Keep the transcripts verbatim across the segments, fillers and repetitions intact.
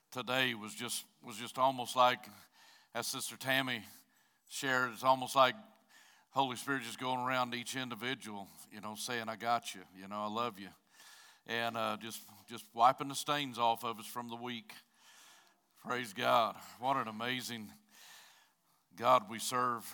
today was just was just almost like, as Sister Tammy shared, it's almost like Holy Spirit just going around each individual, you know, saying, I got you, you know, I love you. And uh, just, just wiping the stains off of us from the week. Praise God. What an amazing God we serve.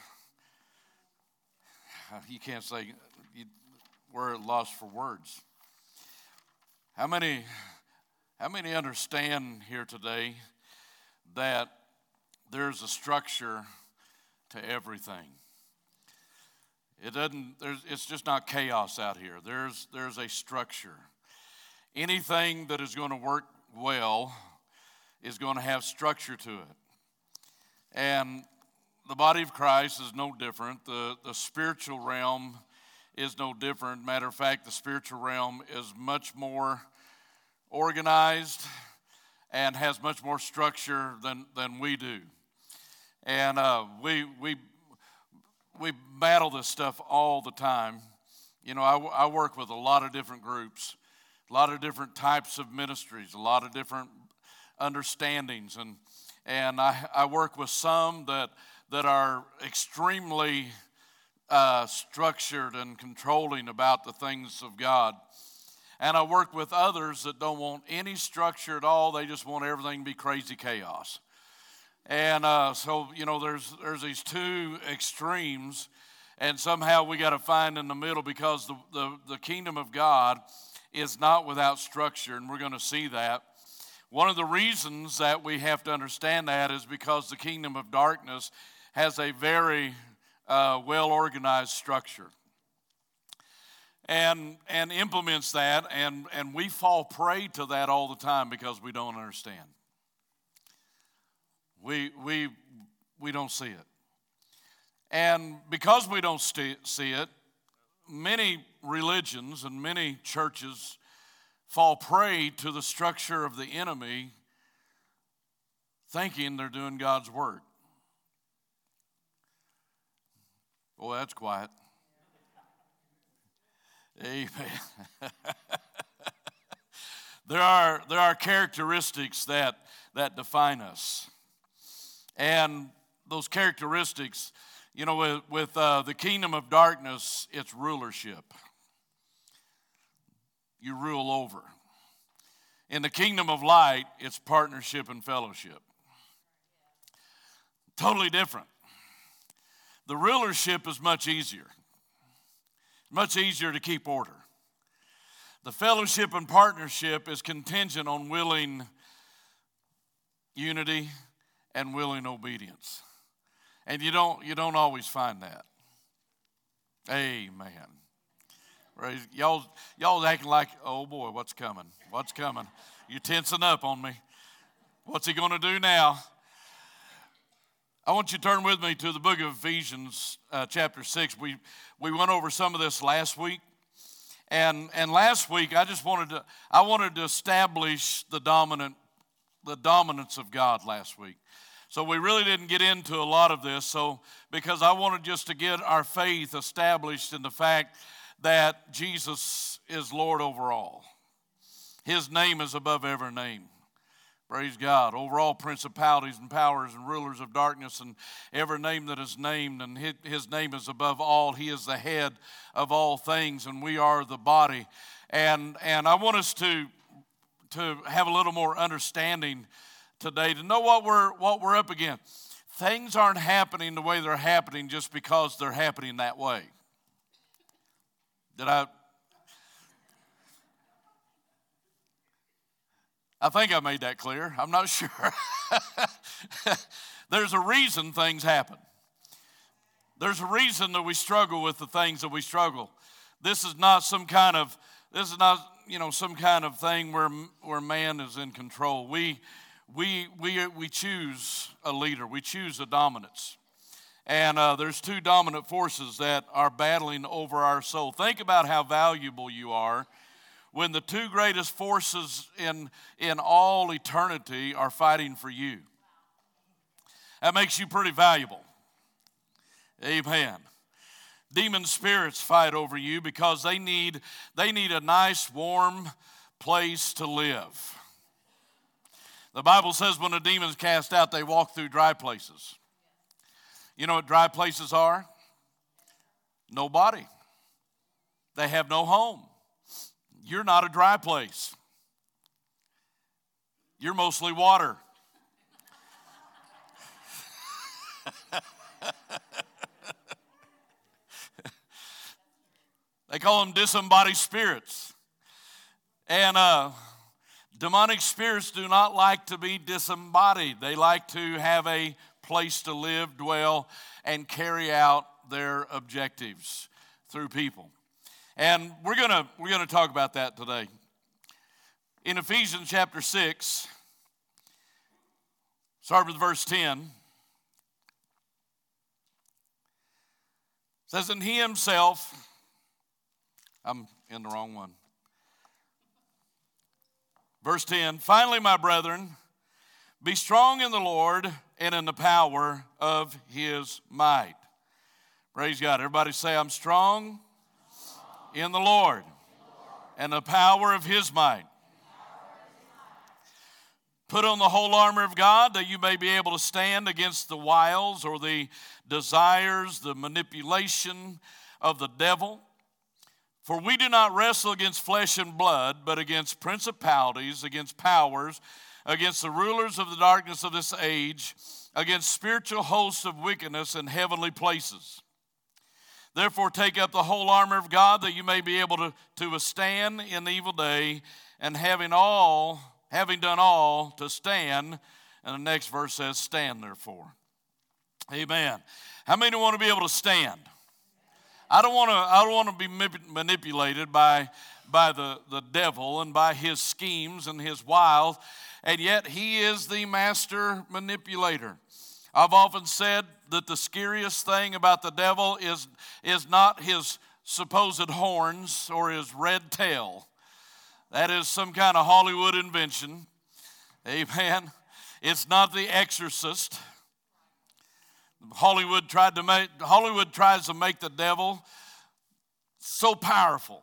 You can't say, you, we're at loss for words. How many, how many understand here today that there's a structure to everything? It doesn't, there's, it's just not chaos out here. There's, there's a structure. Anything that is going to work well is going to have structure to it. And the body of Christ is no different. The, the spiritual realm is no different. Matter of fact, the spiritual realm is much more organized and has much more structure than, than we do. And uh, we we we battle this stuff all the time. You know, I, I work with a lot of different groups, a lot of different types of ministries, a lot of different understandings, and and I, I work with some that that are extremely uh, structured and controlling about the things of God. And I work with others that don't want any structure at all. They just want everything to be crazy chaos. And uh, so, you know, there's there's these two extremes, and somehow we got to find in the middle, because the, the, the kingdom of God is not without structure, and we're going to see that. One of the reasons that we have to understand that is because the kingdom of darkness has a very uh, well-organized structure. And and implements that, and, and we fall prey to that all the time because we don't understand. We we we don't see it. And because we don't see it, many religions and many churches fall prey to the structure of the enemy, thinking they're doing God's work. Oh, that's quiet. Amen. there are there are characteristics that that define us, and those characteristics, you know, with, with uh, the kingdom of darkness, it's rulership. You rule over. In the kingdom of light, it's partnership and fellowship. Totally different. The rulership is much easier. Much easier to keep order. The fellowship and partnership is contingent on willing unity and willing obedience. And you don't you don't always find that. Amen. Right? Y'all y'all acting like, oh boy, what's coming? What's coming? You're tensing up on me. What's he going to do now? I want you to turn with me to the book of Ephesians, uh, chapter six. We we went over some of this last week, and and last week I just wanted to I wanted to establish the dominant the dominance of God last week. So we really didn't get into a lot of this. So because I wanted just to get our faith established in the fact that Jesus is Lord over all. His name is above every name. Praise God. Over all principalities and powers and rulers of darkness and every name that is named, and his name is above all. He is the head of all things, and we are the body. And and I want us to to have a little more understanding today, to know what we're what we're up against. Things aren't happening the way they're happening just because they're happening that way. Did I? I think I made that clear. I'm not sure. There's a reason things happen. There's a reason that we struggle with the things that we struggle. This is not some kind of, this is not, you know, some kind of thing where where man is in control. We we we we choose a leader. We choose a dominance. And uh, there's two dominant forces that are battling over our soul. Think about how valuable you are when the two greatest forces in, in all eternity are fighting for you. That makes you pretty valuable. Amen. Demon spirits fight over you because they need, they need a nice, warm place to live. The Bible says when a demon is cast out, they walk through dry places. You know what dry places are? No body. They have no home. You're not a dry place. You're mostly water. They call them disembodied spirits. And uh, demonic spirits do not like to be disembodied. They like to have a place to live, dwell, and carry out their objectives through people. And we're gonna we're gonna talk about that today. In Ephesians chapter six, start with verse ten. It says, "And he himself," I'm in the wrong one. Verse ten, "Finally, my brethren, be strong in the Lord and in the power of his might." Praise God. Everybody say, "I'm strong in the Lord and the power of his might." "Put on the whole armor of God that you may be able to stand against the wiles or the desires, the manipulation of the devil. For we do not wrestle against flesh and blood, but against principalities, against powers, against the rulers of the darkness of this age, against spiritual hosts of wickedness in heavenly places. Therefore take up the whole armor of God that you may be able to, to withstand in the evil day, and having all, having done all, to stand." And the next verse says, "Stand therefore." Amen. How many want to be able to stand? I don't want to. I don't want to be manipulated by by the, the devil and by his schemes and his wiles, and yet he is the master manipulator. I've often said that the scariest thing about the devil is is not his supposed horns or his red tail. That is some kind of Hollywood invention. Amen. It's not The Exorcist. Hollywood tried to make Hollywood tries to make the devil so powerful.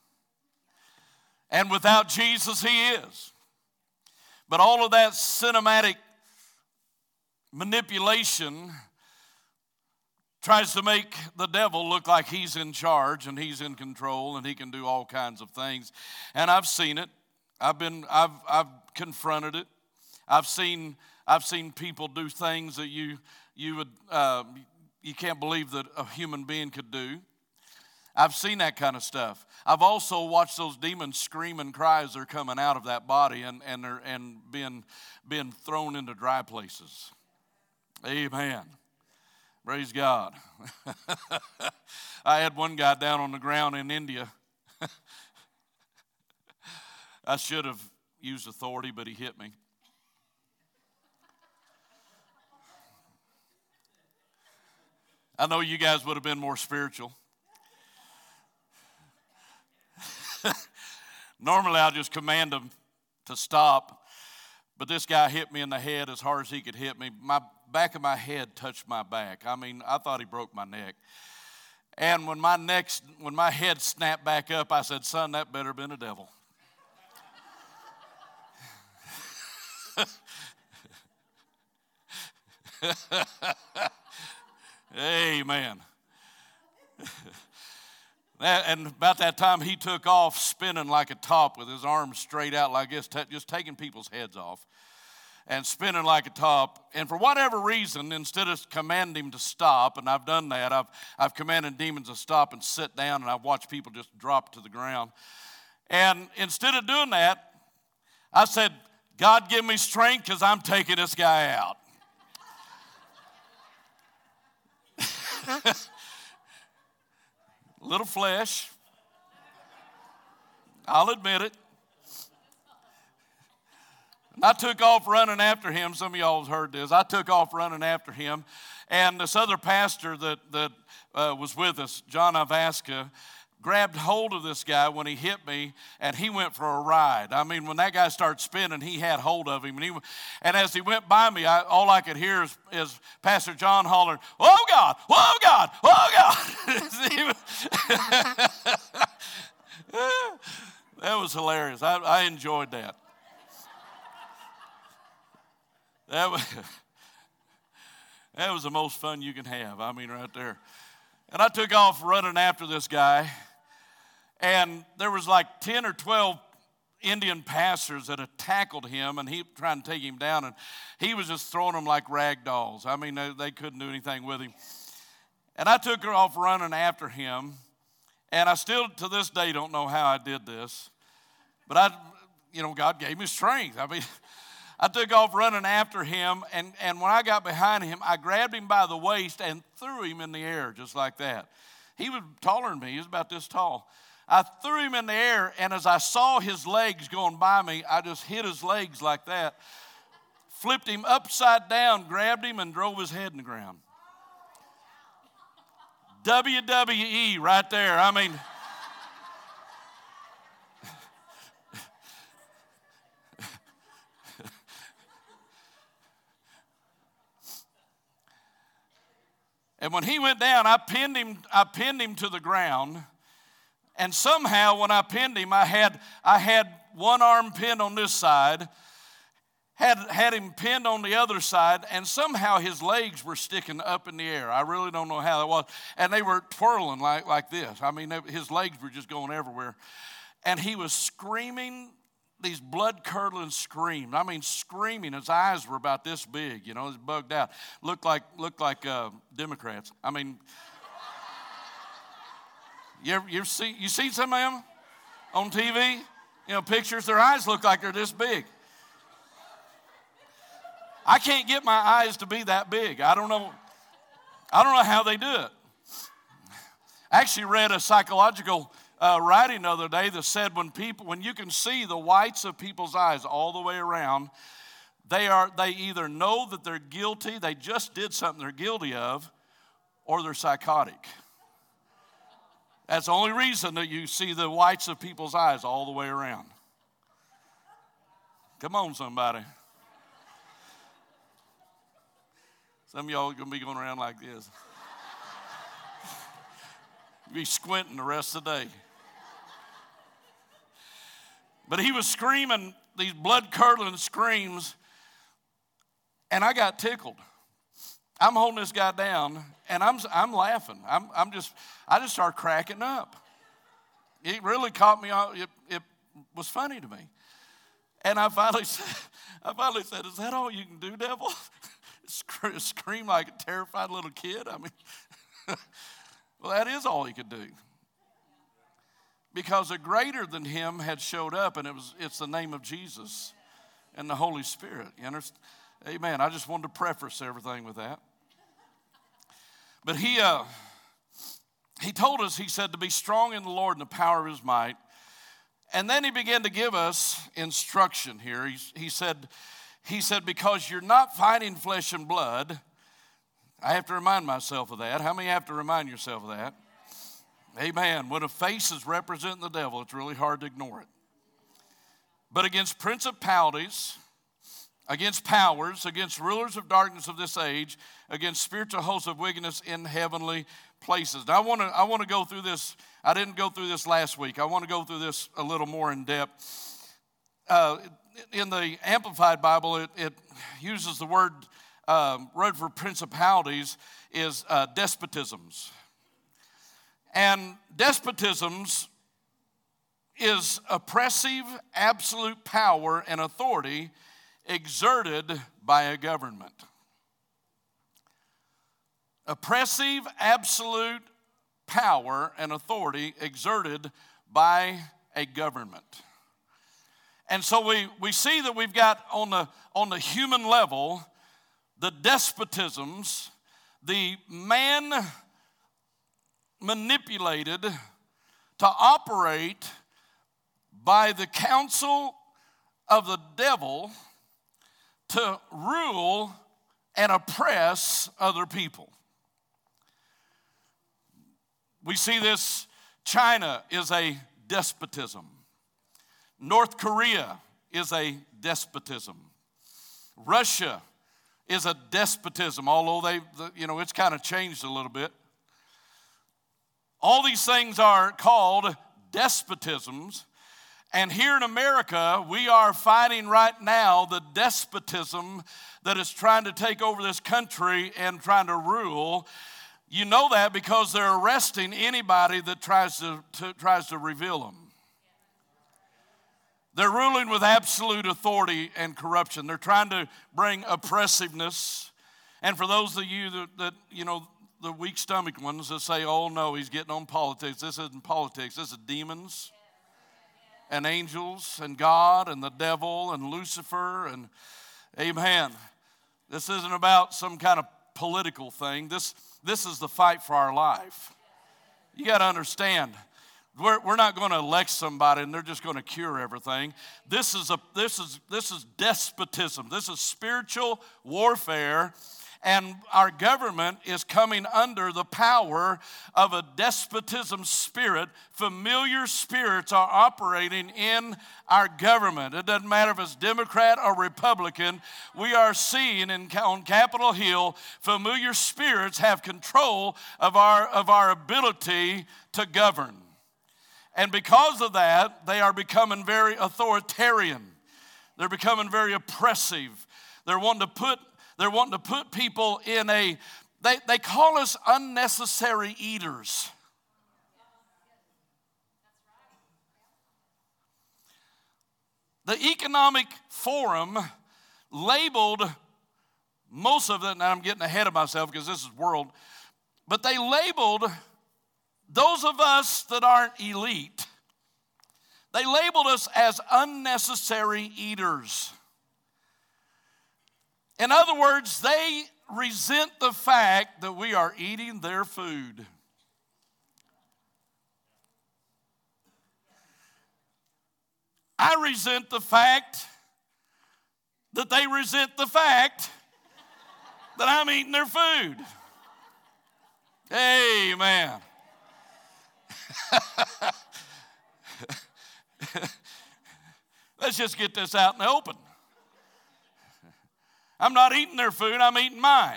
And without Jesus, he is. But all of that cinematic manipulation tries to make the devil look like he's in charge and he's in control and he can do all kinds of things. And I've seen it. I've been I've I've confronted it. I've seen I've seen people do things that you you would uh, you can't believe that a human being could do. I've seen that kind of stuff. I've also watched those demons scream and cry as they're coming out of that body and and they're and being being thrown into dry places. Amen. Praise God. I had one guy down on the ground in India. I should have used authority, but he hit me. I know you guys would have been more spiritual. Normally, I'll just command them to stop. But this guy hit me in the head as hard as he could hit me. My back of my head touched my back. I mean, I thought he broke my neck. And when my neck, when my head snapped back up, I said, "Son, that better have been a devil." Amen. And about that time, he took off spinning like a top with his arms straight out like this, just taking people's heads off and spinning like a top. And for whatever reason, instead of commanding him to stop, and I've done that, I've, I've commanded demons to stop and sit down, and I've watched people just drop to the ground. And instead of doing that, I said, "God, give me strength because I'm taking this guy out." Little flesh. I'll admit it. And I took off running after him. Some of y'all have heard this. I took off running after him. And this other pastor that, that uh, was with us, John Avaska, grabbed hold of this guy when he hit me, and he went for a ride. I mean, when that guy started spinning, he had hold of him. And, he, and as he went by me, I, all I could hear is, is Pastor John hollering, "Oh, God! Oh, God! Oh, God!" That was hilarious. I, I enjoyed that. That was, that was the most fun you can have. I mean, right there. And I took off running after this guy. And there was like ten or twelve Indian pastors that had tackled him, and he trying to take him down. And he was just throwing them like rag dolls. I mean, they, they couldn't do anything with him. And I took off running after him. And I still, to this day, don't know how I did this. But I, you know, God gave me strength. I mean, I took off running after him, and, and when I got behind him, I grabbed him by the waist and threw him in the air just like that. He was taller than me. He was about this tall. I threw him in the air, and as I saw his legs going by me, I just hit his legs like that, flipped him upside down, grabbed him, and drove his head in the ground. W W E right there. I mean, and when he went down, I pinned him, I pinned him to the ground. And somehow when I pinned him, I had I had one arm pinned on this side, had, had him pinned on the other side, and somehow his legs were sticking up in the air. I really don't know how that was. And they were twirling like, like this. I mean, his legs were just going everywhere. And he was screaming these blood-curdling screams. I mean, screaming. His eyes were about this big, you know, he's bugged out. Looked like, looked like uh, Democrats. I mean, you ever, you ever see, you seen some of them on T V? You know, pictures, their eyes look like they're this big. I can't get my eyes to be that big. I don't know. I don't know how they do it. I actually read a psychological uh, writing the other day that said when people, when you can see the whites of people's eyes all the way around, they are they either know that they're guilty, they just did something they're guilty of, or they're psychotic. That's the only reason that you see the whites of people's eyes all the way around. Come on, somebody. Some of y'all are going to be going around like this. You'll be squinting the rest of the day. But he was screaming these blood-curdling screams, and I got tickled. I'm holding this guy down, and I'm I'm laughing. I'm I'm just I just started cracking up. It really caught me off. It, it was funny to me, and I finally said, I finally said, "Is that all you can do, devil?" Scream like a terrified little kid. I mean, well, that is all he could do, because a greater than him had showed up, and it was it's the name of Jesus and the Holy Spirit. You understand? Amen. I just wanted to preface everything with that. But he uh, he told us, he said, to be strong in the Lord and the power of his might. And then he began to give us instruction here. He, he said, he said, because you're not fighting flesh and blood. I have to remind myself of that. How many have to remind yourself of that? Amen. When a face is representing the devil, it's really hard to ignore it. But against principalities, against powers, against rulers of darkness of this age, against spiritual hosts of wickedness in heavenly places. Now, I want to I want to go through this. I didn't go through this last week. I want to go through this a little more in depth. Uh, in the Amplified Bible, it, it uses the word, um, word for principalities is uh, despotisms. And despotisms is oppressive, absolute power and authority exerted by a government. Oppressive, absolute power and authority exerted by a government. And so we, we see that we've got on the, on the human level, the despotisms, the man manipulated to operate by the counsel of the devil to rule and oppress other people. We see this. China is a despotism. North Korea is a despotism. Russia is a despotism, although they, you know, it's kind of changed a little bit. All these things are called despotisms, And here in America, we are fighting right now the despotism that is trying to take over this country and trying to rule. You know that because they're arresting anybody that tries to, to tries to reveal them. They're ruling with absolute authority and corruption. They're trying to bring oppressiveness. And for those of you that, that you know, the weak-stomached ones that say, oh, no, he's getting on politics. This isn't politics. This is demons and angels and God and the devil and Lucifer and amen. This isn't about some kind of political thing. This, this is the fight for our life. You got to understand. We're, we're not going to elect somebody and they're just going to cure everything. This is a this is this is despotism. This is spiritual warfare, and our government is coming under the power of a despotism spirit. Familiar spirits are operating in our government. It doesn't matter if it's Democrat or Republican. We are seeing in, on Capitol Hill, familiar spirits have control of our of our ability to govern. And because of that, they are becoming very authoritarian. They're becoming very oppressive. They're wanting to put, they're wanting to put people in a, they, they call us unnecessary eaters. The Economic Forum labeled most of it, and I'm getting ahead of myself because this is world, but they labeled those of us that aren't elite, they labeled us as unnecessary eaters. In other words, they resent the fact that we are eating their food. I resent the fact that they resent the fact that I'm eating their food. Amen. Let's just get this out in the open. I'm not eating their food, I'm eating mine.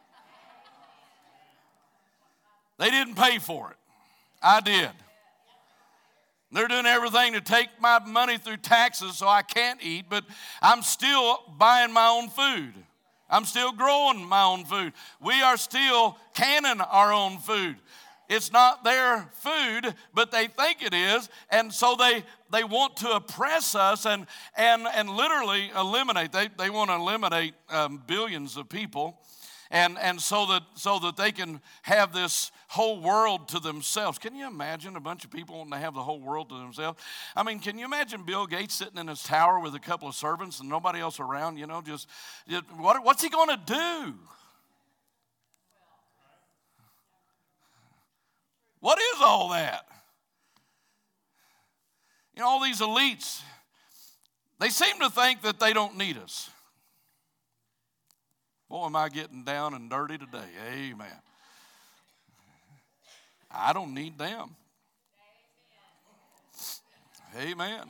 They didn't pay for it. I did. They're doing everything to take my money through taxes so I can't eat, but I'm still buying my own food. I'm still growing my own food. We are still canning our own food. It's not their food, but they think it is, and so they they want to oppress us and and and literally eliminate. They they want to eliminate um, billions of people, and and so that so that they can have this whole world to themselves. Can you imagine a bunch of people wanting to have the whole world to themselves? I mean, can you imagine Bill Gates sitting in his tower with a couple of servants and nobody else around? You know, just, just what what's he going to do? What is all that? You know, all these elites, they seem to think that they don't need us. Boy, am I getting down and dirty today. Amen. I don't need them. Amen.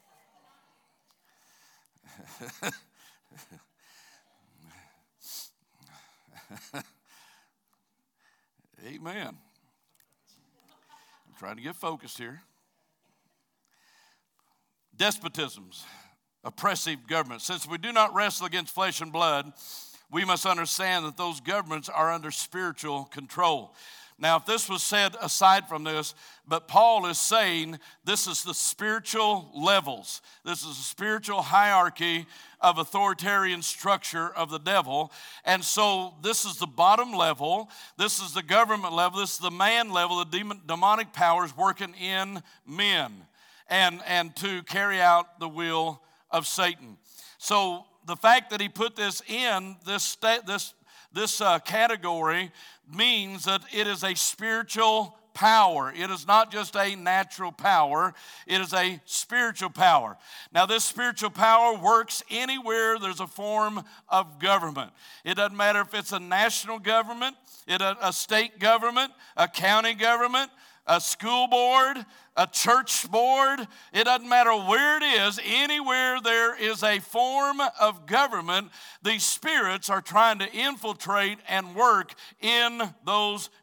Amen. Trying to get focused here. Despotisms, oppressive governments. Since we do not wrestle against flesh and blood, we must understand that those governments are under spiritual control. Now, if this was said aside from this, but Paul is saying this is the spiritual levels. This is the spiritual hierarchy of authoritarian structure of the devil. And so this is the bottom level. This is the government level. This is the man level, the demon, demonic powers working in men and, and to carry out the will of Satan. So the fact that he put this in this sta- this this uh, category means that it is a spiritual power. It is not just a natural power. It is a spiritual power. Now, this spiritual power works anywhere there's a form of government. It doesn't matter if it's a national government, it a, a state government, a county government, a school board, a church board. It doesn't matter where it is. Anywhere there is a form of government, these spirits are trying to infiltrate and work in those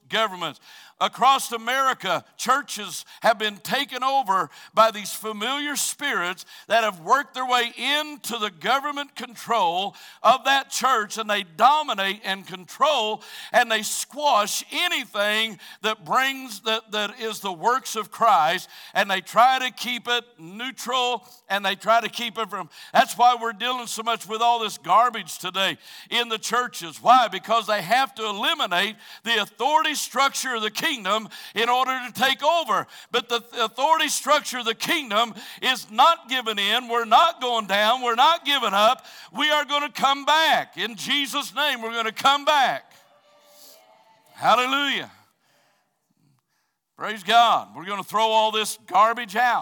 governments. Across America, churches have been taken over by these familiar spirits that have worked their way into the government control of that church, and they dominate and control, and they squash anything that brings that, that is the works of Christ, and they try to keep it neutral, and they try to keep it from. That's why we're dealing so much with all this garbage today in the churches. Why? Because they have to eliminate the authority structure of the kingdom kingdom in order to take over. But the authority structure of the kingdom is not given in. We're not going down. We're not giving up. We are going to come back. In Jesus' name, we're going to come back. Hallelujah. Praise God. We're going to throw all this garbage out.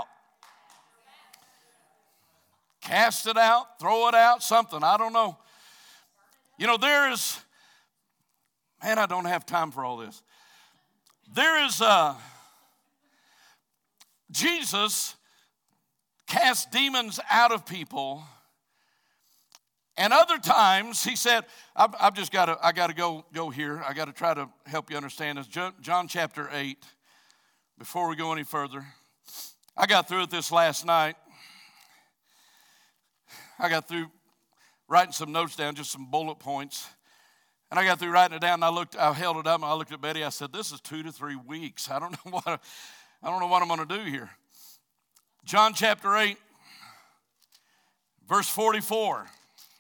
Cast it out, throw it out, something. I don't know. You know, there is, man, I don't have time for all this. There is a, Jesus cast demons out of people, and other times he said, I've, I've just got to, I got to go go here. I got to try to help you understand this. John chapter eight, before we go any further. I got through it this last night. I got through writing some notes down, just some bullet points. And I got through writing it down, and I looked, I held it up, and I looked at Betty. I said, "This is two to three weeks. I don't know what, I, I don't know what I'm going to do here." John chapter eight, verse forty-four.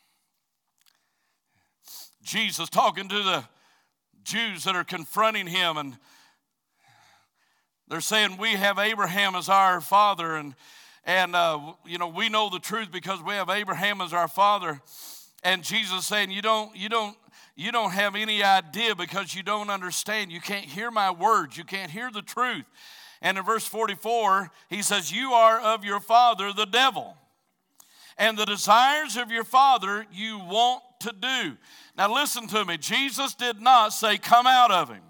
Jesus talking to the Jews that are confronting him, and they're saying, "We have Abraham as our father, and and uh, you know we know the truth because we have Abraham as our father." And Jesus saying, "You don't, you don't." You don't have any idea because you don't understand. You can't hear my words. You can't hear the truth. And in verse forty-four, he says, "You are of your father, the devil, and the desires of your father you want to do." Now listen to me. Jesus did not say, "Come out of him."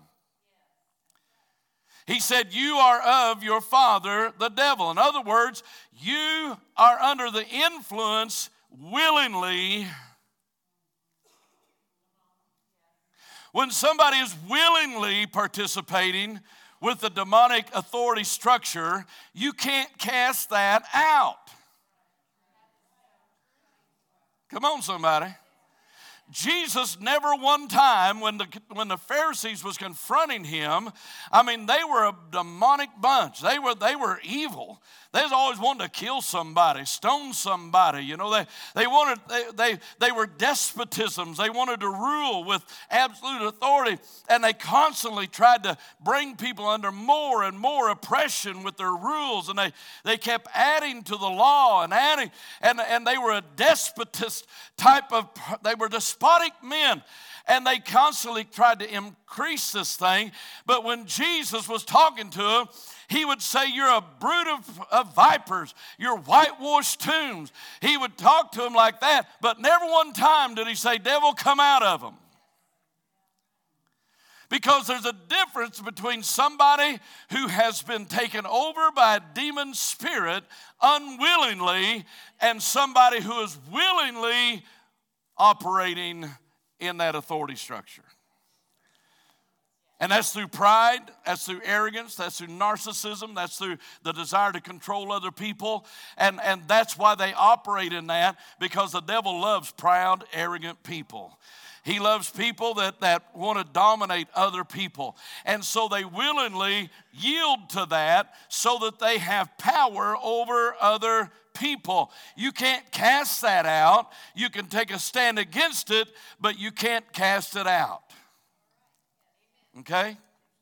He said, "You are of your father, the devil." In other words, you are under the influence willingly. When somebody is willingly participating with the demonic authority structure, you can't cast that out. Come on, somebody. Jesus never one time, when the when the Pharisees was confronting him, I mean, they were a demonic bunch. They were they were evil. They was always wanting to kill somebody, stone somebody. You know, they they wanted they they they were despotisms. They wanted to rule with absolute authority, and they constantly tried to bring people under more and more oppression with their rules. And they they kept adding to the law and adding, and and they were a despotist type of. They were despotic men. And they constantly tried to increase this thing. But when Jesus was talking to them, he would say, "You're a brood of, of vipers. You're whitewashed tombs." He would talk to them like that. But never one time did he say, "Devil, come out of them." Because there's a difference between somebody who has been taken over by a demon spirit unwillingly and somebody who is willingly operating in that authority structure. And that's through pride, that's through arrogance, that's through narcissism, that's through the desire to control other people. And, and that's why they operate in that, because the devil loves proud, arrogant people. He loves people that, that want to dominate other people. And so they willingly yield to that so that they have power over other people. You can't cast that out. You can take a stand against it, but you can't cast it out. Okay?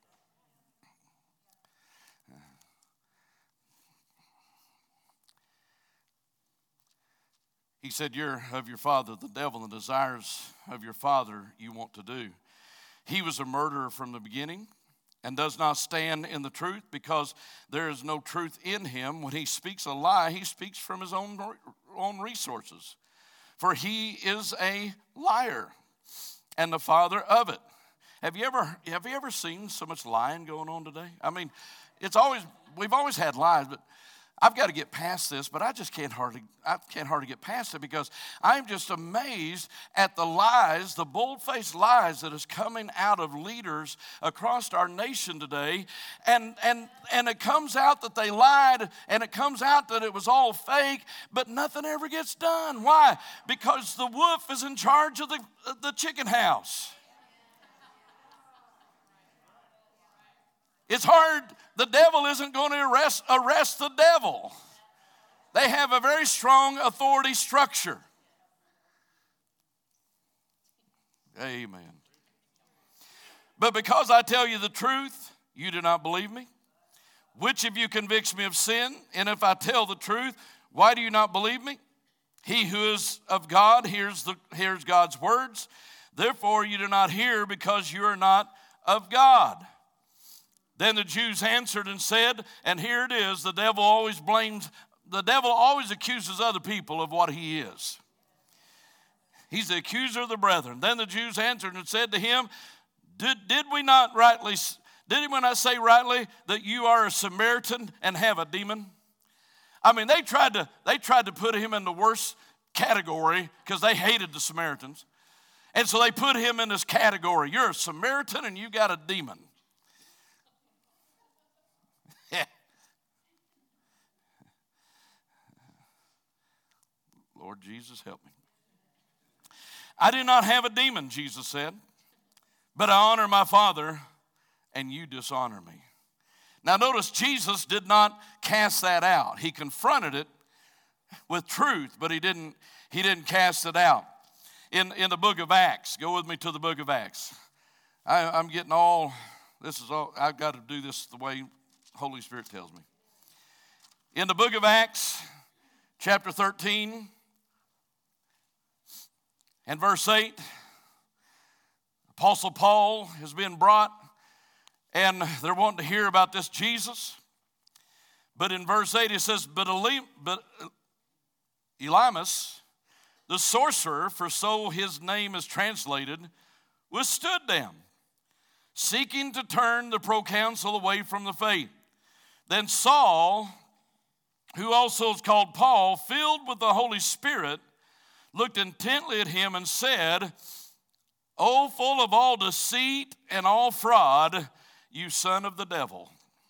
He said, "You're of your father, the devil, and the desires of your father you want to do." He was a murderer from the beginning and does not stand in the truth because there is no truth in him. When he speaks a lie, he speaks from his own, own resources. For he is a liar and the father of it. Have you ever have you ever seen so much lying going on today? I mean, it's always we've always had lies, but I've got to get past this, but I just can't hardly, I can't hardly get past it because I'm just amazed at the lies, the bold-faced lies that is coming out of leaders across our nation today. And, and, and it comes out that they lied, and it comes out that it was all fake, but nothing ever gets done. Why? Because the wolf is in charge of the, the chicken house. It's hard. The devil isn't going to arrest, arrest the devil. They have a very strong authority structure. Amen. But because I tell you the truth, you do not believe me. Which of you convicts me of sin? And if I tell the truth, why do you not believe me? He who is of God hears, the, hears God's words. Therefore you do not hear because you are not of God. Then the Jews answered and said, and here it is, the devil always blames, the devil always accuses other people of what he is. He's the accuser of the brethren. Then the Jews answered and said to him, did, did we not rightly, did we not say rightly that you are a Samaritan and have a demon? I mean, they tried to, they tried to put him in the worst category because they hated the Samaritans. And so they put him in this category. You're a Samaritan and you got a demon. Lord Jesus, help me. I do not have a demon, Jesus said, but I honor my Father, and you dishonor me. Now notice Jesus did not cast that out. He confronted it with truth, but he didn't, he didn't cast it out. In, in the book of Acts, go with me to the book of Acts. I, I'm getting all, this is all, I've got to do this the way Holy Spirit tells me. In the book of Acts, chapter thirteen, and verse eight, Apostle Paul has been brought, and they're wanting to hear about this Jesus. But in verse eight, it says, But, Eli- but Elymas, the sorcerer, for so his name is translated, withstood them, seeking to turn the proconsul away from the faith. Then Saul, who also is called Paul, filled with the Holy Spirit, looked intently at him and said, O full of all deceit and all fraud, you son of the devil.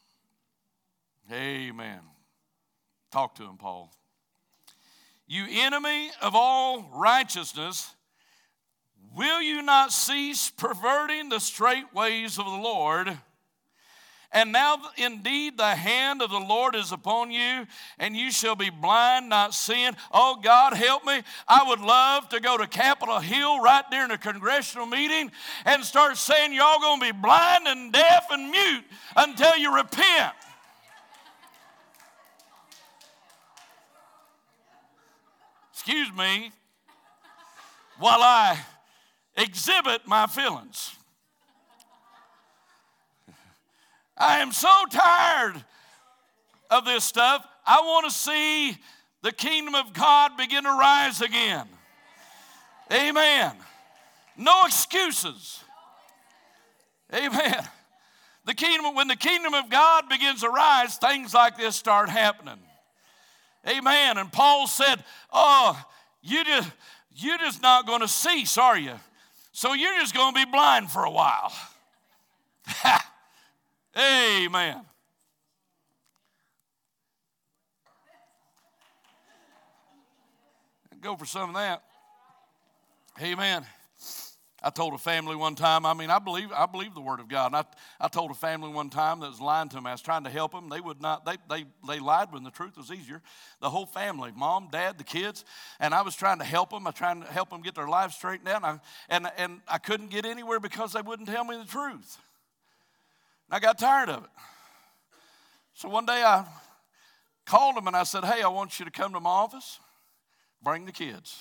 Amen. Talk to him, Paul. You enemy of all righteousness, will you not cease perverting the straight ways of the Lord? And now indeed the hand of the Lord is upon you, and you shall be blind, not seeing. Oh, God, help me. I would love to go to Capitol Hill right during a congressional meeting and start saying y'all going to be blind and deaf and mute until you repent. Excuse me, while I exhibit my feelings. I am so tired of this stuff. I want to see the kingdom of God begin to rise again. Amen. No excuses. Amen. The kingdom, when the kingdom of God begins to rise, things like this start happening. Amen. And Paul said, oh, you just, you're just not going to cease, are you? So you're just going to be blind for a while. Amen. Go for some of that. Amen. I told a family one time, I mean, I believe I believe the word of God. And I, I told a family one time that was lying to them. I was trying to help them. They would not, they, they, they lied when the truth was easier. The whole family, mom, dad, the kids. And I was trying to help them. I was trying to help them get their lives straightened out. And I, and, and I couldn't get anywhere because they wouldn't tell me the truth. And I got tired of it. So one day I called them and I said, hey, I want you to come to my office. Bring the kids.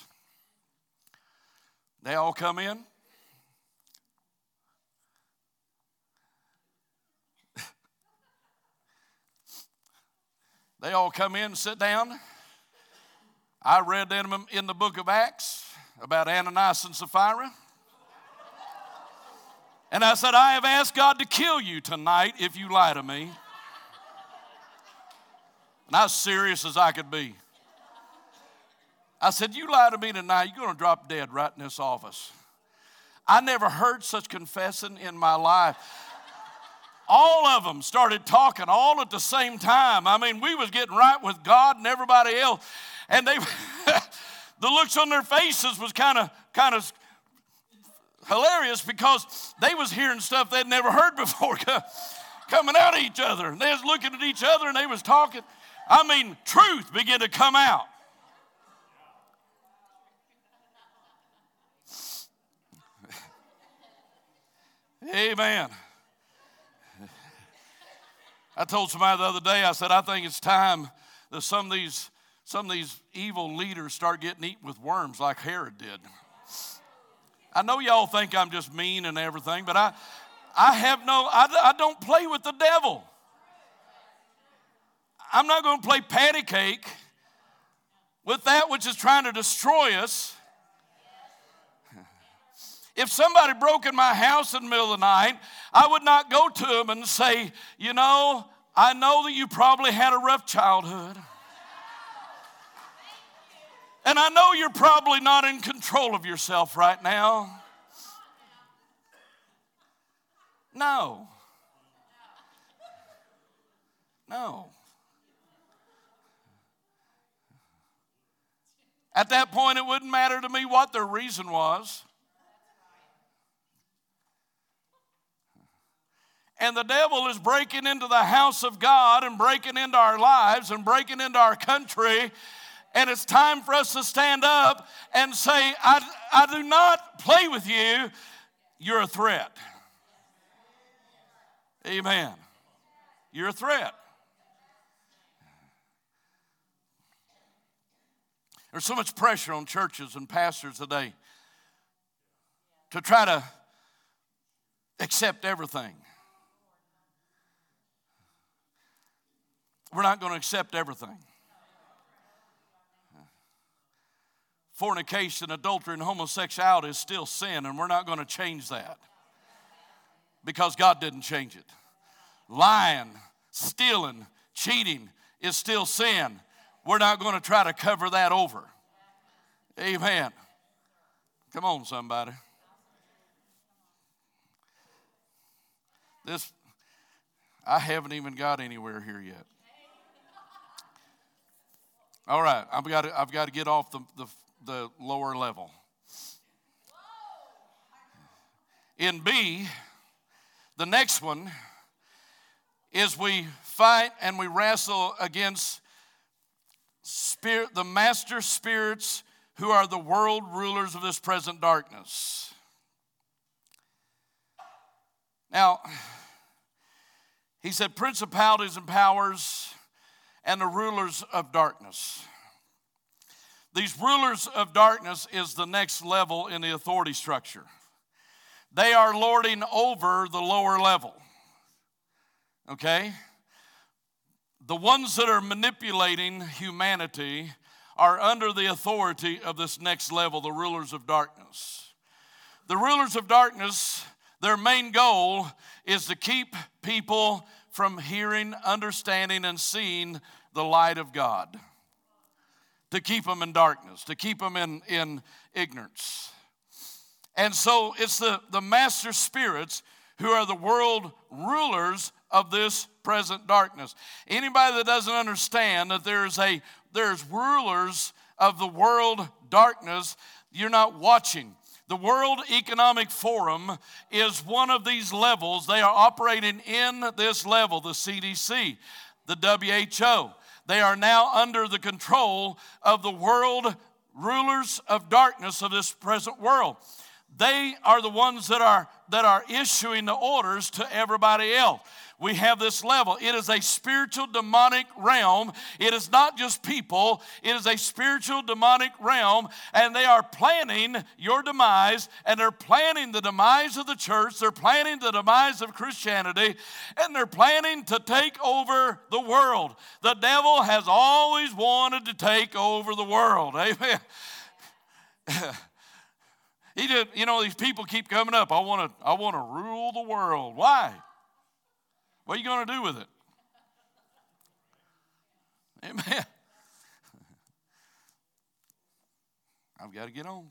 They all come in. They all come in and sit down. I read them in the book of Acts about Ananias and Sapphira. And I said, I have asked God to kill you tonight if you lie to me. And I was serious as I could be. I said, you lie to me tonight, you're going to drop dead right in this office. I never heard such confessing in my life. All of them started talking all at the same time. I mean, we was getting right with God and everybody else. And they, the looks on their faces was kind of kind of hilarious because they was hearing stuff they'd never heard before coming out of each other. And they was looking at each other and they was talking. I mean, truth began to come out. Amen. I told somebody the other day, I said, I think it's time that some of these some of these evil leaders start getting eaten with worms like Herod did. I know y'all think I'm just mean and everything, but I I have no, I, I don't play with the devil. I'm not going to play patty cake with that which is trying to destroy us. If somebody broke in my house in the middle of the night, I would not go to them and say, you know, I know that you probably had a rough childhood. And I know you're probably not in control of yourself right now. No. No. At that point, it wouldn't matter to me what their reason was. And the devil is breaking into the house of God and breaking into our lives and breaking into our country. And it's time for us to stand up and say, I, I do not play with you. You're a threat. Amen. You're a threat. There's so much pressure on churches and pastors today to try to accept everything. We're not going to accept everything. Fornication, adultery, and homosexuality is still sin, and we're not going to change that because God didn't change it. Lying, stealing, cheating is still sin. We're not going to try to cover that over. Amen. Come on, somebody. This, I haven't even got anywhere here yet. All right, I've got to, I've got to get off the, the, the lower level. In B, the next one is we fight and we wrestle against spirit, the master spirits who are the world rulers of this present darkness. Now, he said principalities and powers and the rulers of darkness. These rulers of darkness is the next level in the authority structure. They are lording over the lower level. Okay? The ones that are manipulating humanity are under the authority of this next level, the rulers of darkness. The rulers of darkness, their main goal is to keep people from hearing, understanding, and seeing the light of God. To keep them in darkness, to keep them in, in ignorance. And so it's the, the master spirits who are the world rulers of this present darkness. Anybody that doesn't understand that there's a there's rulers of the world darkness, you're not watching. The World Economic Forum is one of these levels. They are operating in this level, the C D C, the W H O. They are now under the control of the world rulers of darkness of this present world. They are the ones that are, that are issuing the orders to everybody else. We have this level. It is a spiritual demonic realm. It is not just people. It is a spiritual demonic realm, and they are planning your demise, and they're planning the demise of the church. They're planning the demise of Christianity, and they're planning to take over the world. The devil has always wanted to take over the world. Amen. He did, you know, these people keep coming up. I want to, I want to rule the world. Why? What are you going to do with it? Amen. I've got to get on.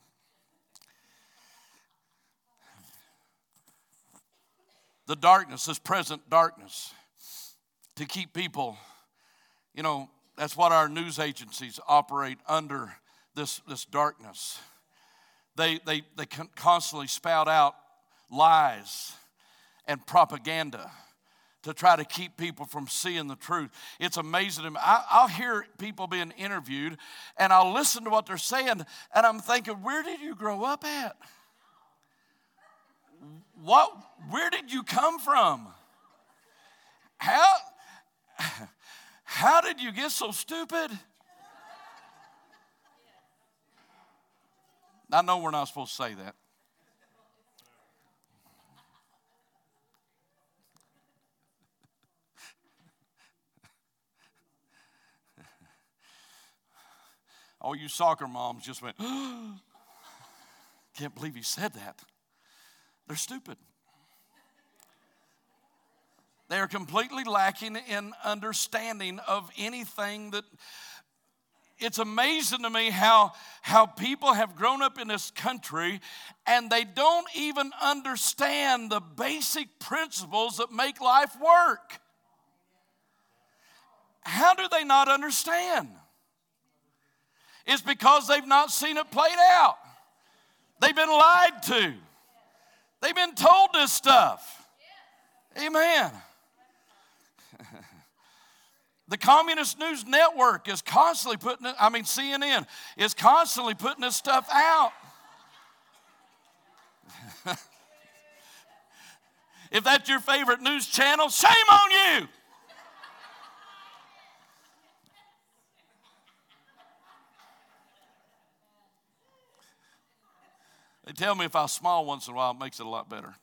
The darkness, this present darkness, to keep people, you know, that's what our news agencies operate under, this, this darkness. They, they, they constantly spout out lies and propaganda to try to keep people from seeing the truth. It's amazing to me. I, I'll hear people being interviewed, and I'll listen to what they're saying, and I'm thinking, where did you grow up at? What? Where did you come from? How, how did you get so stupid? I know we're not supposed to say that. All you soccer moms just went, oh, can't believe he said that. They're stupid. They are completely lacking in understanding of anything that. It's amazing to me how, how people have grown up in this country and they don't even understand the basic principles that make life work. How do they not understand? It's because they've not seen it played out. They've been lied to. They've been told this stuff. Amen. The Communist News Network is constantly putting it, I mean C N N is constantly putting this stuff out. If that's your favorite news channel, shame on you. They tell me if I smile once in a while, it makes it a lot better.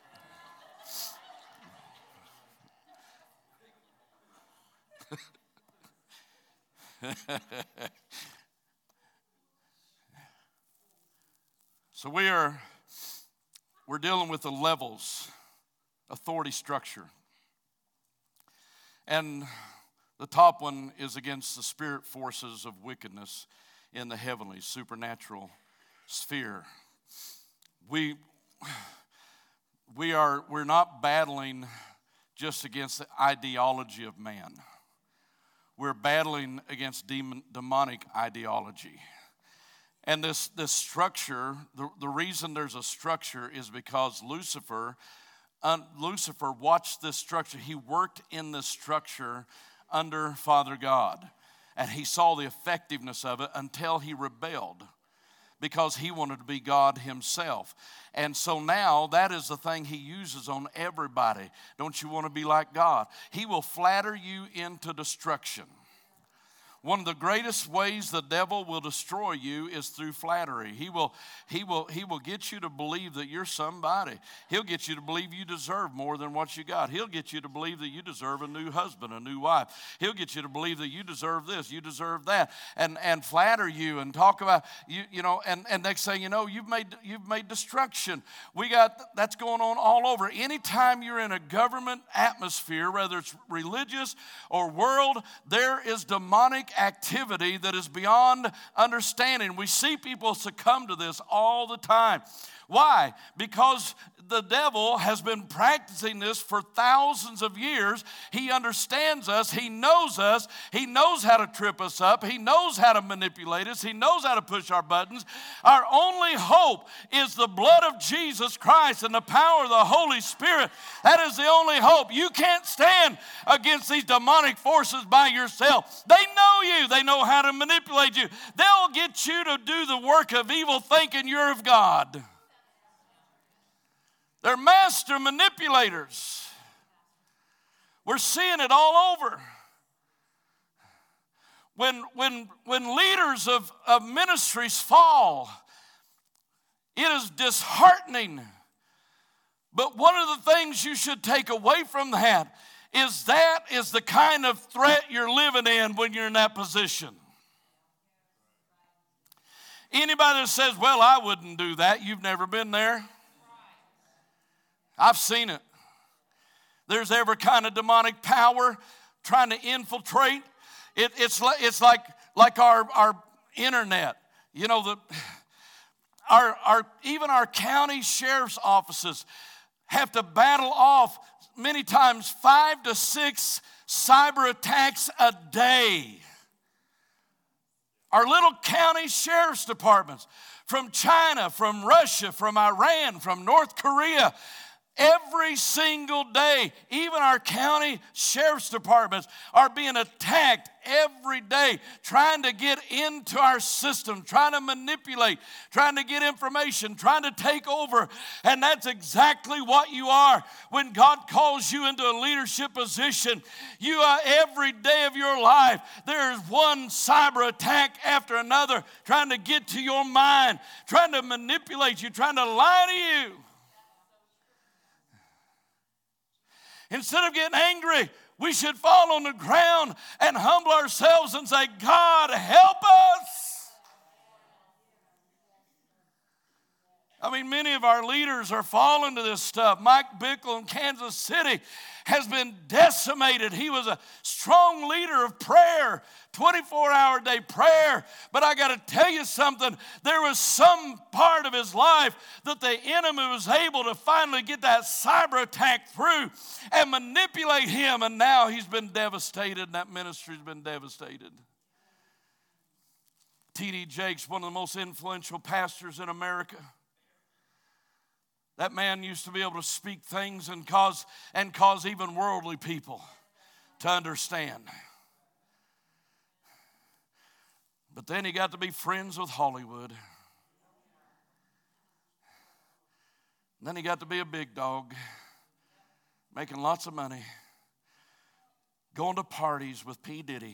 So we are we're dealing with the levels, authority structure. And the top one is against the spirit forces of wickedness in the heavenly, supernatural sphere. We we are we're not battling just against the ideology of man. We're battling against demon, demonic ideology. And this, this structure, the, the reason there's a structure is because Lucifer, uh, Lucifer watched this structure. He worked in this structure under Father God. And he saw the effectiveness of it until he rebelled, because he wanted to be God himself. And so now that is the thing he uses on everybody. Don't you want to be like God? He will flatter you into destruction. One of the greatest ways the devil will destroy you is through flattery. He will, he will, he will get you to believe that you're somebody. He'll get you to believe you deserve more than what you got. He'll get you to believe that you deserve a new husband, a new wife. He'll get you to believe that you deserve this, you deserve that, and, and flatter you and talk about you, you know, and, and next thing you know, you've made you've made destruction. We got that's going on all over. Anytime you're in a government atmosphere, whether it's religious or world, there is demonic activity that is beyond understanding. We see people succumb to this all the time. Why? Because the devil has been practicing this for thousands of years. He understands us. He knows us. He knows how to trip us up. He knows how to manipulate us. He knows how to push our buttons. Our only hope is the blood of Jesus Christ and the power of the Holy Spirit. That is the only hope. You can't stand against these demonic forces by yourself. They know you. They know how to manipulate you. They'll get you to do the work of evil thinking you're of God. They're master manipulators. We're seeing it all over. When, when, when leaders of, of ministries fall, it is disheartening. But one of the things you should take away from that is that is the kind of threat you're living in when you're in that position. Anybody that says, well, I wouldn't do that, you've never been there. I've seen it. There's every kind of demonic power trying to infiltrate. It, it's like, it's like, like our, our internet. You know, the, our, our, even our county sheriff's offices have to battle off many times five to six cyber attacks a day. Our little county sheriff's departments from China, from Russia, from Iran, from North Korea, every single day, even our county sheriff's departments are being attacked every day, trying to get into our system, trying to manipulate, trying to get information, trying to take over. And that's exactly what you are when God calls you into a leadership position. You are every day of your life, there is one cyber attack after another trying to get to your mind, trying to manipulate you, trying to lie to you. Instead of getting angry, we should fall on the ground and humble ourselves and say, God, help us. I mean, many of our leaders are falling to this stuff. Mike Bickle in Kansas City has been decimated. He was a strong leader of prayer, twenty-four hour day prayer. But I got to tell you something. There was some part of his life that the enemy was able to finally get that cyber attack through and manipulate him. And now he's been devastated, and that ministry's been devastated. T D Jakes, one of the most influential pastors in America. That man used to be able to speak things and cause, and cause even worldly people to understand. But then he got to be friends with Hollywood. And then he got to be a big dog, making lots of money, going to parties with P. Diddy.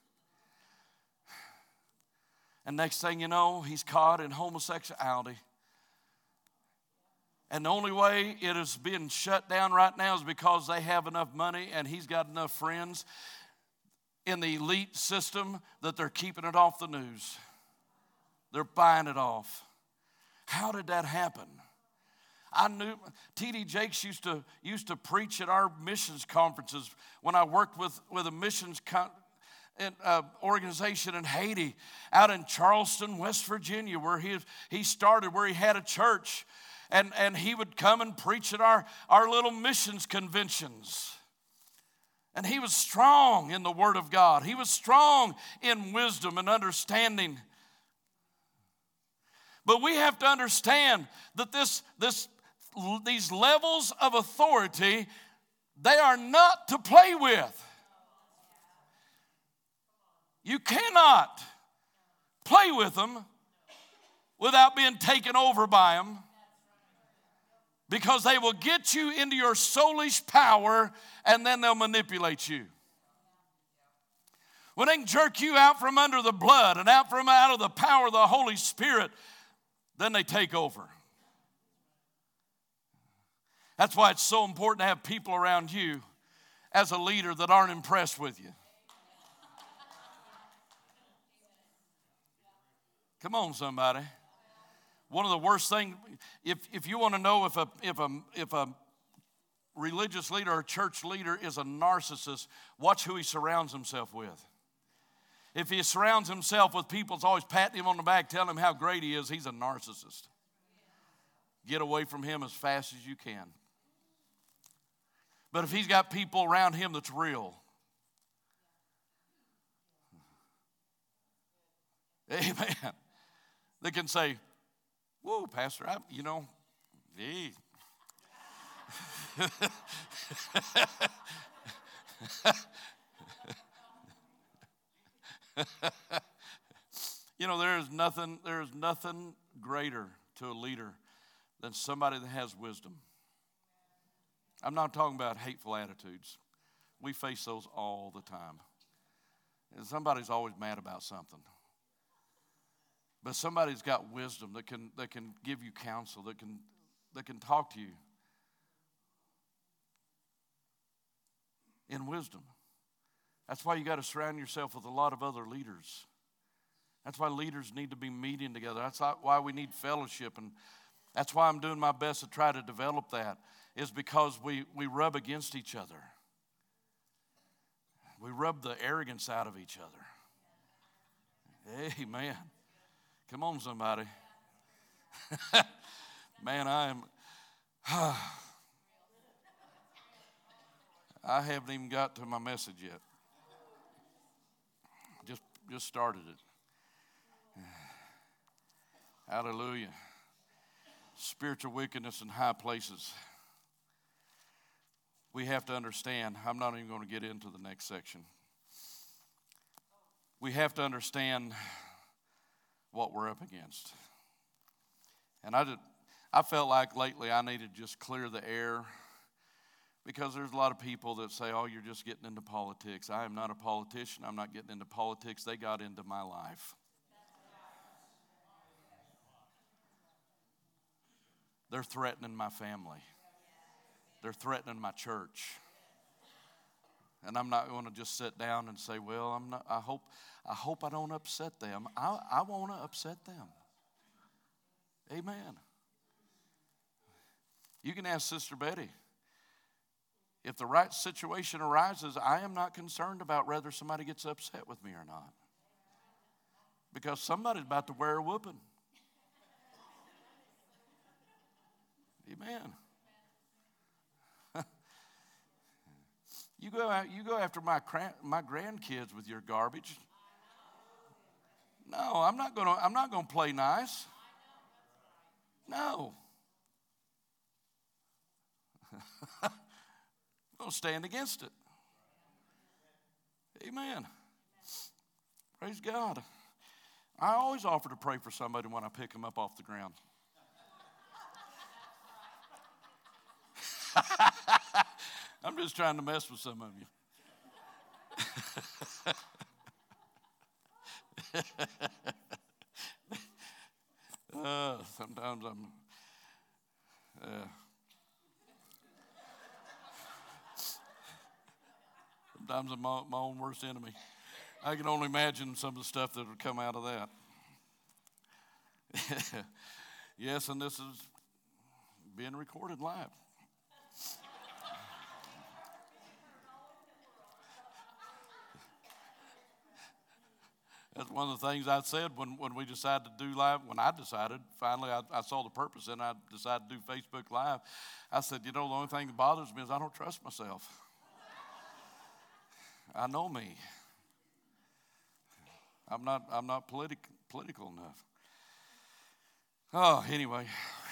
And next thing you know, he's caught in homosexuality. And the only way it is being shut down right now is because they have enough money and he's got enough friends in the elite system that they're keeping it off the news. They're buying it off. How did that happen? I knew T D Jakes used to used to preach at our missions conferences when I worked with, with a missions con- uh, organization in Haiti, out in Charleston, West Virginia, where he he started, where he had a church. And, and he would come and preach at our, our little missions conventions. And he was strong in the Word of God. He was strong in wisdom and understanding. But we have to understand that this, this, these levels of authority, they are not to play with. You cannot play with them without being taken over by them. Because they will get you into your soulish power and then they'll manipulate you. When they can jerk you out from under the blood and out from out of the power of the Holy Spirit, then they take over. That's why it's so important to have people around you as a leader that aren't impressed with you. Come on, somebody. One of the worst things, if, if you want to know if a, if, a, if a religious leader or church leader is a narcissist, watch who he surrounds himself with. If he surrounds himself with people that's always patting him on the back, telling him how great he is, he's a narcissist. Get away from him as fast as you can. But if he's got people around him that's real, amen, they can say, whoa, Pastor, I, you know, hey. You know, there is nothing, there is nothing greater to a leader than somebody that has wisdom. I'm not talking about hateful attitudes. We face those all the time. And somebody's always mad about something. But somebody's got wisdom that can that can give you counsel, that can that can talk to you in wisdom. That's why you got to surround yourself with a lot of other leaders. That's why leaders need to be meeting together. That's why we need fellowship, and that's why I'm doing my best to try to develop that, is because we, we rub against each other. We rub the arrogance out of each other. Amen. Come on, somebody. Man, I am. I haven't even got to my message yet. Just, just started it. Hallelujah. Spiritual wickedness in high places. We have to understand. I'm not even going to get into the next section. We have to understand what we're up against. And I did, I felt like lately I needed to just clear the air, because there's a lot of people that say, oh, you're just getting into politics. I am not a politician. I'm not getting into politics. They got into my life. They're threatening my family. They're threatening my church. And I'm not going to just sit down and say, well, I'm not, I hope I hope I don't upset them. I, I want to upset them. Amen. You can ask Sister Betty. If the right situation arises, I am not concerned about whether somebody gets upset with me or not. Because somebody's about to wear a whooping. Amen. You go out, you go after my my grandkids with your garbage. No, I'm not going to I'm not going to play nice. No. I'm going to stand against it. Amen. Praise God. I always offer to pray for somebody when I pick them up off the ground. I'm just trying to mess with some of you. uh, sometimes I'm, uh, sometimes I'm my, my own worst enemy. I can only imagine some of the stuff that would come out of that. Yes, and this is being recorded live. That's one of the things I said when, when we decided to do live. When I decided, finally, I, I saw the purpose and I decided to do Facebook Live. I said, you know, the only thing that bothers me is I don't trust myself. I know me. I'm not, I'm not politic, political enough. Oh, anyway.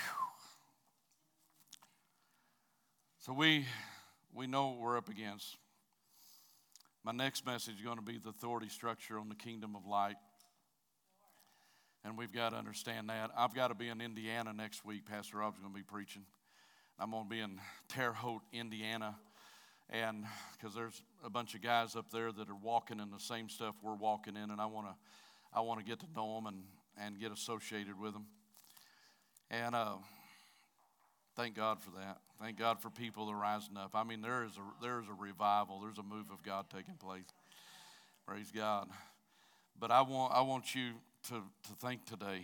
So we, we know what we're up against. My next message is going to be the authority structure on the kingdom of light. And we've got to understand that. I've got to be in Indiana next week. Pastor Rob's going to be preaching. I'm going to be in Terre Haute, Indiana. And because there's a bunch of guys up there that are walking in the same stuff we're walking in. And I want to I want to get to know them and, and get associated with them. And uh, thank God for that. Thank God for people that are rising up. I mean, there is a there is a revival. There's a move of God taking place. Praise God. But I want I want you to, to think today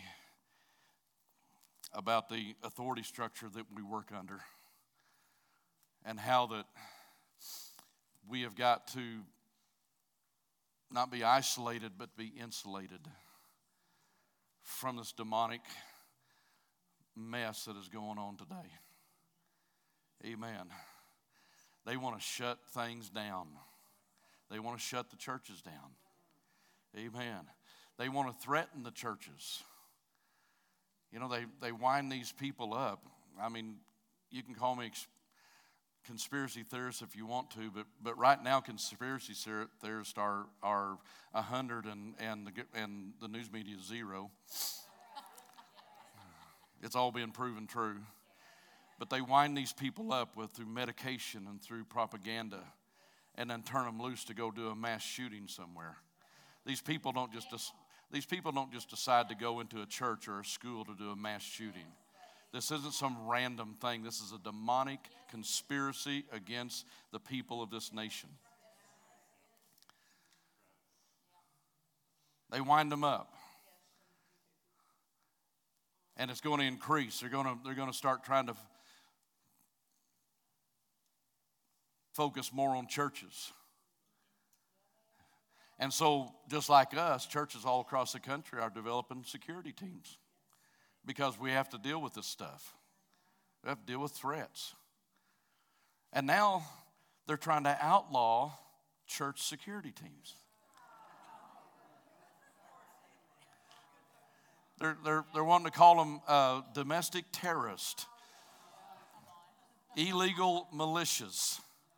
about the authority structure that we work under and how that we have got to not be isolated but be insulated from this demonic mess that is going on today. Amen. They want to shut things down. They want to shut the churches down. Amen. They want to threaten the churches. You know, they, they wind these people up. I mean, you can call me conspiracy theorists if you want to, but but right now conspiracy theorists are are a hundred and and the and the news media is zero. It's all being proven true. But they wind these people up with through medication and through propaganda and then turn them loose to go do a mass shooting somewhere. These people don't just these people don't just decide to go into a church or a school to do a mass shooting. This isn't some random thing. This is a demonic conspiracy against the people of this nation. They wind them up. And it's going to increase. They're going to, they're going to start trying to focus more on churches. And so, just like us, churches all across the country are developing security teams because we have to deal with this stuff. We have to deal with threats. And now they're trying to outlaw church security teams. They're, they're, they're wanting to call them uh, domestic terrorists, illegal militias.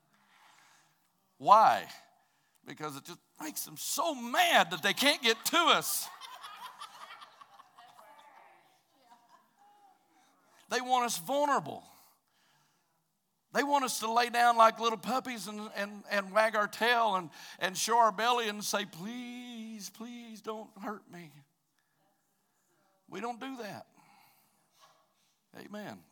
Why? Because it just makes them so mad that they can't get to us. They want us vulnerable. They want us to lay down like little puppies and, and, and wag our tail and, and show our belly and say, please, please don't hurt me. We don't do that. Amen.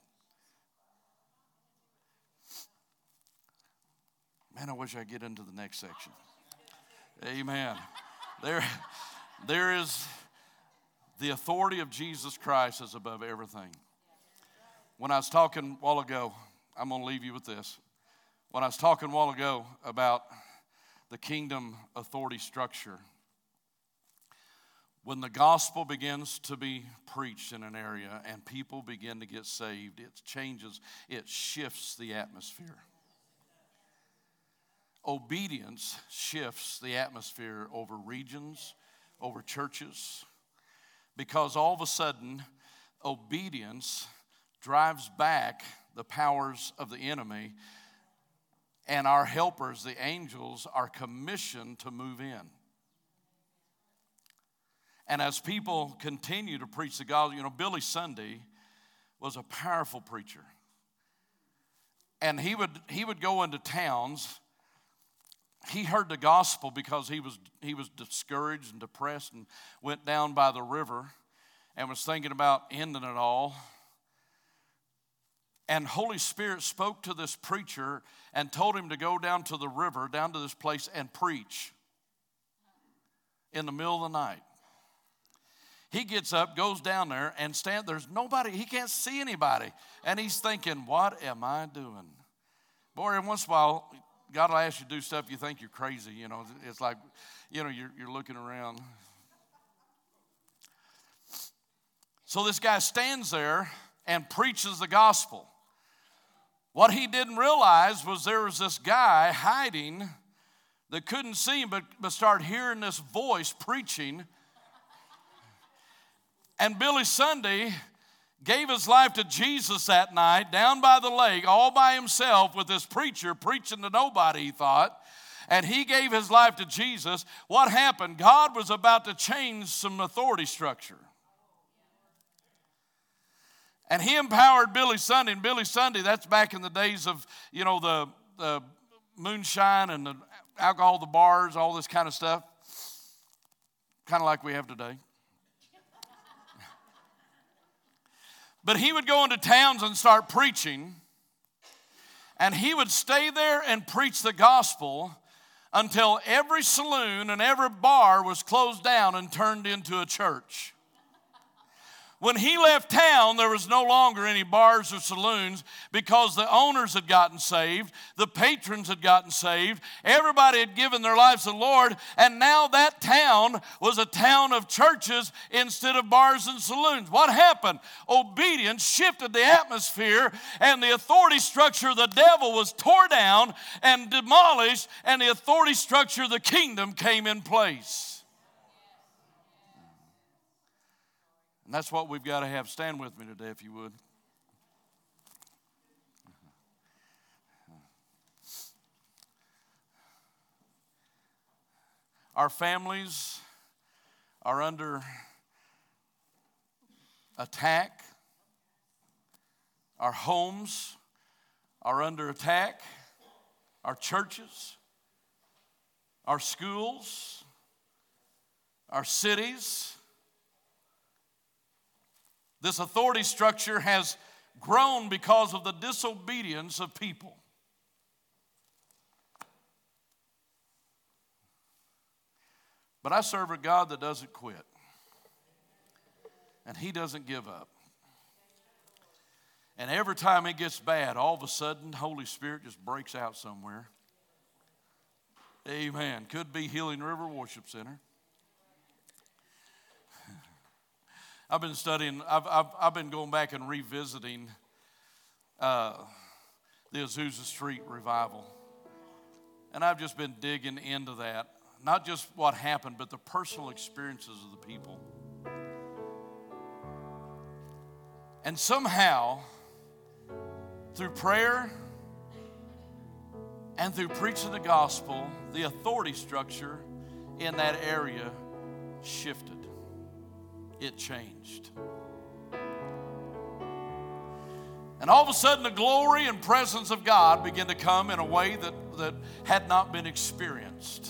Man, I wish I'd get into the next section. Amen. There, there is the authority of Jesus Christ is above everything. When I was talking a while ago, I'm going to leave you with this. When I was talking a while ago about the kingdom authority structure, when the gospel begins to be preached in an area and people begin to get saved, it changes, it shifts the atmosphere. Obedience shifts the atmosphere over regions, over churches, because all of a sudden, obedience drives back the powers of the enemy, and our helpers, the angels, are commissioned to move in. And as people continue to preach the gospel, you know, Billy Sunday was a powerful preacher. And he would he would go into towns. He heard the gospel because he was he was discouraged and depressed and went down by the river and was thinking about ending it all. And Holy Spirit spoke to this preacher and told him to go down to the river, down to this place, and preach in the middle of the night. He gets up, goes down there, and stand. There's nobody. He can't see anybody. And he's thinking, what am I doing? Boy, every once in a while, God will ask you to do stuff you think you're crazy. You know, it's like, you know, you're, you're looking around. So this guy stands there and preaches the gospel. What he didn't realize was there was this guy hiding that couldn't see him, but, but started hearing this voice preaching. And Billy Sunday gave his life to Jesus that night down by the lake all by himself with this preacher preaching to nobody, he thought. And he gave his life to Jesus. What happened? God was about to change some authority structure. And he empowered Billy Sunday. And Billy Sunday, that's back in the days of, you know, the, the moonshine and the alcohol, the bars, all this kind of stuff. Kind of like we have today. But he would go into towns and start preaching. And he would stay there and preach the gospel until every saloon and every bar was closed down and turned into a church. When he left town, there was no longer any bars or saloons because the owners had gotten saved, the patrons had gotten saved, everybody had given their lives to the Lord, and now that town was a town of churches instead of bars and saloons. What happened? Obedience shifted the atmosphere, and the authority structure of the devil was tore down and demolished, and the authority structure of the kingdom came in place. And that's what we've got to have. Stand with me today, if you would. Our families are under attack. Our homes are under attack. Our churches, our schools, our cities. This authority structure has grown because of the disobedience of people. But I serve a God that doesn't quit. And He doesn't give up. And every time it gets bad, all of a sudden, Holy Spirit just breaks out somewhere. Amen. Could be Healing River Worship Center. I've been studying, I've, I've, I've been going back and revisiting uh, the Azusa Street revival. And I've just been digging into that. Not just what happened, but the personal experiences of the people. And somehow, through prayer and through preaching the gospel, the authority structure in that area shifted. It changed. And all of a sudden, the glory and presence of God began to come in a way that, that had not been experienced.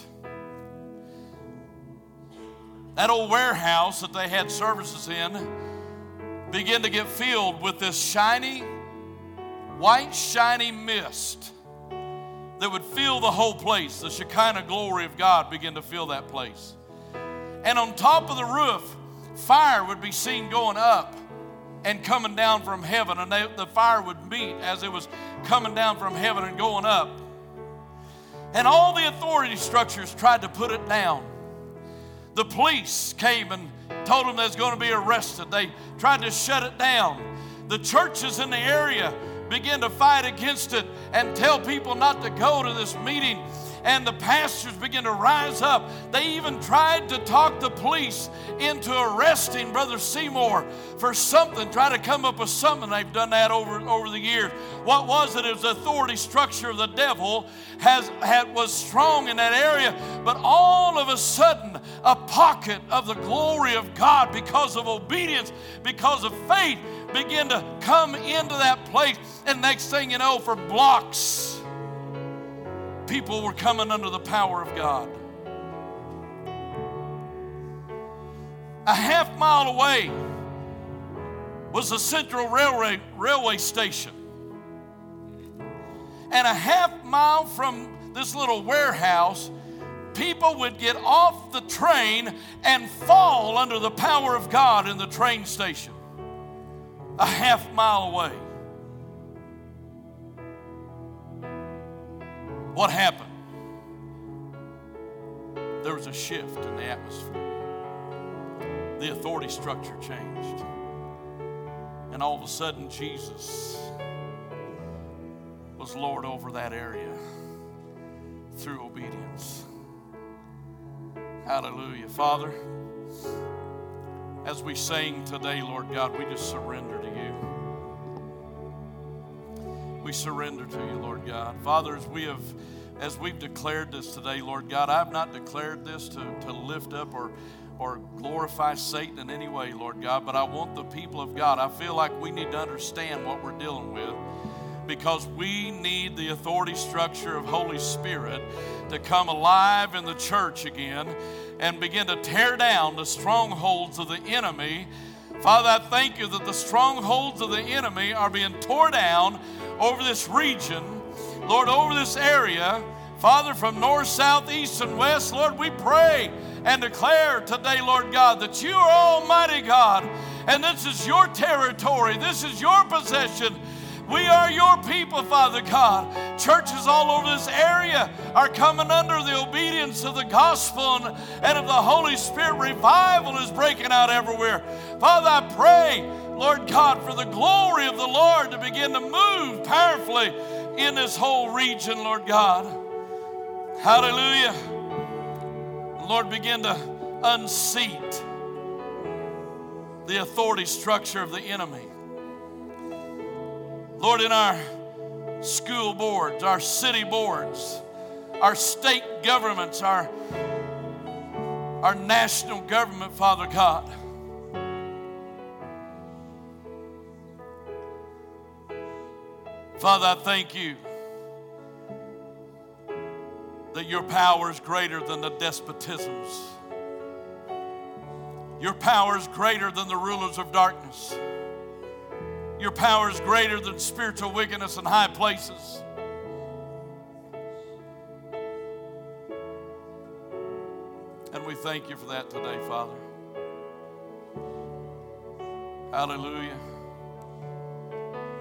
That old warehouse that they had services in began to get filled with this shiny, white, shiny mist that would fill the whole place. The Shekinah glory of God began to fill that place. And on top of the roof, fire would be seen going up and coming down from heaven. And they, the fire would meet as it was coming down from heaven and going up. And all the authority structures tried to put it down. The police came and told them they was going to be arrested. They tried to shut it down. The churches in the area began to fight against it and tell people not to go to this meeting. And the pastors began to rise up. They even tried to talk the police into arresting Brother Seymour for something, try to come up with something. They've done that over, over the years. What was it? It was the authority structure of the devil has, had, was strong in that area. But all of a sudden, a pocket of the glory of God, because of obedience, because of faith, began to come into that place. And next thing you know, for blocks, people were coming under the power of God. A half mile away was the Central Railway, Railway Station. And a half mile from this little warehouse, people would get off the train and fall under the power of God in the train station. A half mile away. What happened? There was a shift in the atmosphere. The authority structure changed. And all of a sudden, Jesus was Lord over that area through obedience. Hallelujah. Father, as we sing today, Lord God, we just surrender to you. We surrender to you, Lord God. Father, as we have, as we've declared this today, Lord God, I have not declared this to, to lift up or, or glorify Satan in any way, Lord God, but I want the people of God, I feel like we need to understand what we're dealing with, because we need the authority structure of Holy Spirit to come alive in the church again and begin to tear down the strongholds of the enemy. Father, I thank you that the strongholds of the enemy are being torn down over this region, Lord, over this area. Father, from north, south, east, and west, Lord, we pray and declare today, Lord God, that you are Almighty God, and this is your territory, this is your possession. We are your people, Father God. Churches all over this area are coming under the obedience of the gospel and, and of the Holy Spirit. Revival is breaking out everywhere. Father, I pray, Lord God, for the glory of the Lord to begin to move powerfully in this whole region, Lord God. Hallelujah. Lord, begin to unseat the authority structure of the enemy. Lord, in our school boards, our city boards, our state governments, our, our national government, Father God. Father, I thank you that your power is greater than the despotisms. Your power is greater than the rulers of darkness. Your power is greater than spiritual wickedness in high places. And we thank you for that today, Father. Hallelujah.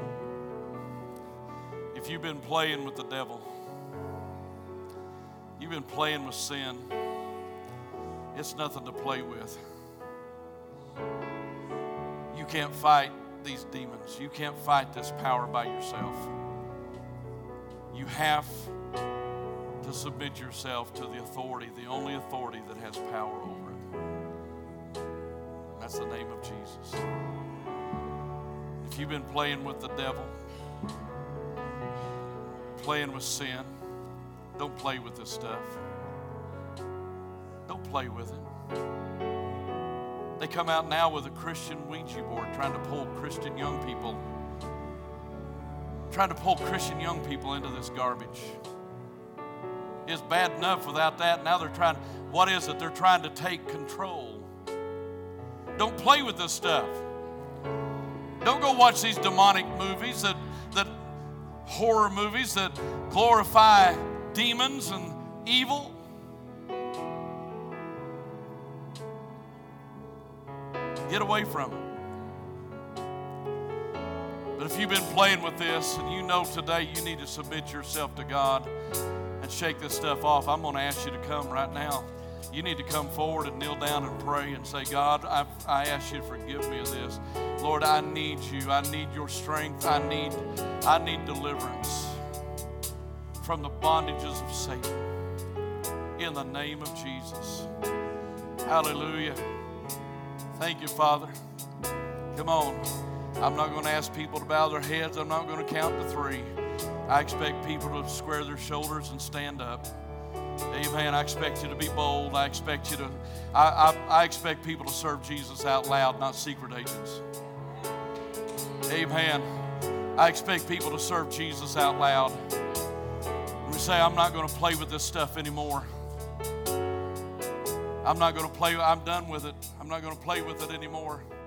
If you've been playing with the devil, you've been playing with sin, it's nothing to play with. You can't fight these demons. You can't fight this power by yourself. You have to submit yourself to the authority, the only authority that has power over it. That's the name of Jesus. If you've been playing with the devil, playing with sin, don't play with this stuff. Don't play with it. They come out now with a Christian Ouija board trying to pull Christian young people, trying to pull Christian young people into this garbage. It's bad enough without that. Now they're trying, what is it? They're trying to take control. Don't play with this stuff. Don't go watch these demonic movies, that, that horror movies that glorify demons and evil. Get away from it. But if you've been playing with this and you know today you need to submit yourself to God and shake this stuff off, I'm going to ask you to come right now. You need to come forward and kneel down and pray and say, God, I, I ask you to forgive me of this. Lord, I need you. I need your strength. I need, I need deliverance from the bondages of Satan. In the name of Jesus. Hallelujah. Thank you, Father. Come on. I'm not going to ask people to bow their heads. I'm not going to count to three. I expect people to square their shoulders and stand up. Amen. I expect you to be bold. I expect you to, I, I, I expect people to serve Jesus out loud, not secret agents. Amen. I expect people to serve Jesus out loud. And we say, I'm not going to play with this stuff anymore. I'm not going to play, I'm done with it. I'm not going to play with it anymore.